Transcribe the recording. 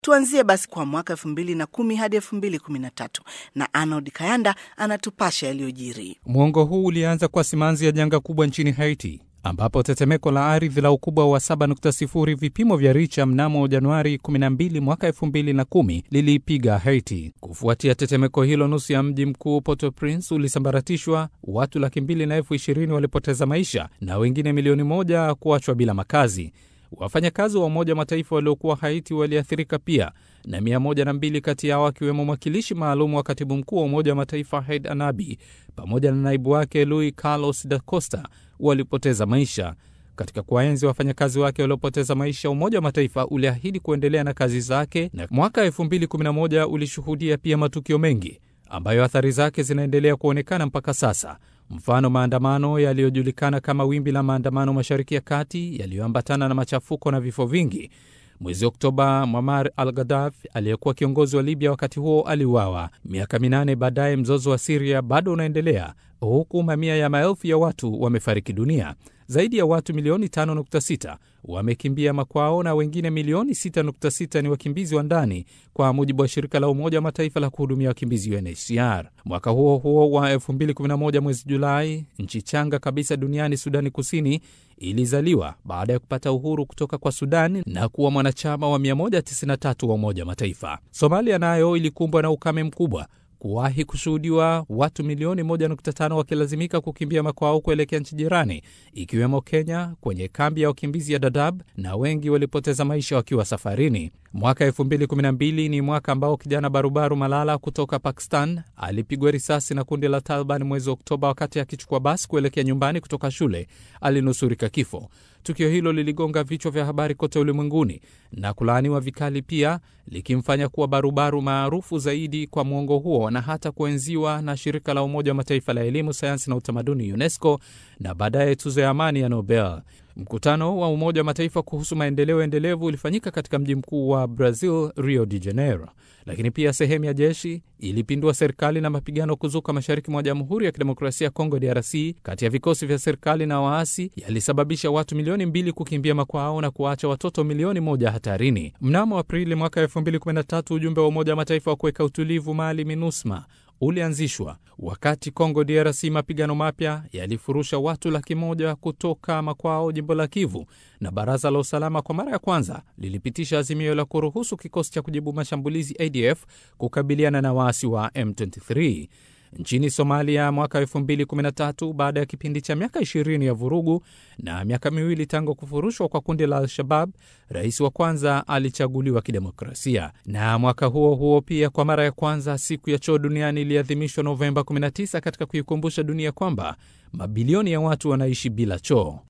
Tuanzie basi kwa mwaka 2010 hadi 2013 na Arnold Kayanda anatupasha yaliyojiri. Mwongo huu ulianza kwa simanzi ya janga kubwa nchini Haiti, ambapo tetemeko la ardhi la ukubwa wa 7.0 vipimo vya Richter mnamo Januari 12 mwaka 2010 liliipiga Haiti. Kufuatia tetemeko hilo, nusu ya mji mkuu Port-au-Prince ulisambaratishwa, watu 220,000 walipoteza maisha na wengine milioni 1 kuachwa bila makazi. Wafanyakazi wa Umoja Mataifa waliokuwa Haiti waliathirika pia, na 102 kati yao akiwemo mwakilishi maalum wa katibu mkuu wa Umoja wa Mataifa Haid Anabi pamoja na naibu wake Luis Carlos da Costa walipoteza maisha. Katika kuwaenzi wafanyakazi wake waliopoteza maisha, Umoja wa Mataifa uliahidi kuendelea na kazi zake, na mwaka 2011 ulishuhudia pia matukio mengi ambayo athari zake zinaendelea kuonekana mpaka sasa. Mfano, maandamano yaliyojulikana kama wimbi la maandamano Mashariki ya Kati yaliyoambatana na machafuko na vifo vingi. Mwezi Oktoba, Muammar al-Gaddafi aliyekuwa kiongozi wa Libya wakati huo aliuawa. Miaka 8 baadaye, mzozo wa Syria bado unaendelea, huku mamia ya maelfu ya watu wamefariki dunia. Zaidi ya watu milioni 5.6 wamekimbia makwao na wengine milioni 6.6 ni wakimbizi wa ndani, kwa mujibu wa shirika la Umoja wa Mataifa la kuhudumia wakimbizi UNHCR. Mwaka huo huo wa 2011 mwezi Julai, nchi changa kabisa duniani Sudani Kusini ilizaliwa baada ya kupata uhuru kutoka kwa Sudani na kuwa mwanachama wa 193 wa Umoja wa Mataifa. Somalia nayo ilikumbwa na ukame mkubwa, kuwahi kushuhudiwa watu milioni 1.5 wakilazimika kukimbia makwao kuelekea nchi jirani, ikiwemo Kenya kwenye kambi ya wakimbizi ya Dadaab, na wengi walipoteza maisha wakiwa safarini. Mwaka 2012 ni mwaka ambao kijana barubaru Malala kutoka Pakistan alipigwa risasi na kundi la Taliban mwezi Oktoba wakati akichukua basi kuelekea nyumbani kutoka shule. Alinusurika kifo. Tukio hilo liligonga vichwa vya habari kote ulimwenguni na kulaaniwa vikali, pia likimfanya kuwa barubaru maarufu zaidi kwa mwongo huo, na hata kuenziwa na shirika la Umoja wa Mataifa la elimu, sayansi na utamaduni UNESCO, na baadaye tuzo ya amani ya Nobel. Mkutano wa Umoja wa Mataifa kuhusu maendeleo endelevu ulifanyika katika mji mkuu wa Brazil, Rio de Janeiro. Lakini pia sehemu ya jeshi ilipindua serikali na mapigano kuzuka mashariki mwa Jamhuri ya Kidemokrasia ya Kongo DRC kati ya vikosi vya serikali na waasi yalisababisha watu milioni 2 kukimbia makwao na kuacha watoto milioni 1 hatarini. Mnamo Aprili mwaka 2013 ujumbe wa Umoja wa Mataifa wa kuweka utulivu Mali MINUSMA ulianzishwa. Wakati Kongo DRC mapigano mapya yalifurusha watu 100,000 kutoka makwao jimbo la Kivu, na Baraza la Usalama kwa mara ya kwanza lilipitisha azimio la kuruhusu kikosi cha kujibu mashambulizi ADF kukabiliana na waasi wa M23. Nchini Somalia mwaka 2013, baada ya kipindi cha miaka 20 ya vurugu na miaka 2 tangu kufurushwa kwa kundi la Al-Shabaab, rais wa kwanza alichaguliwa kidemokrasia. Na mwaka huo huo pia kwa mara ya kwanza siku ya choo duniani iliadhimishwa Novemba 19 katika kuikumbusha dunia kwamba mabilioni ya watu wanaishi bila choo.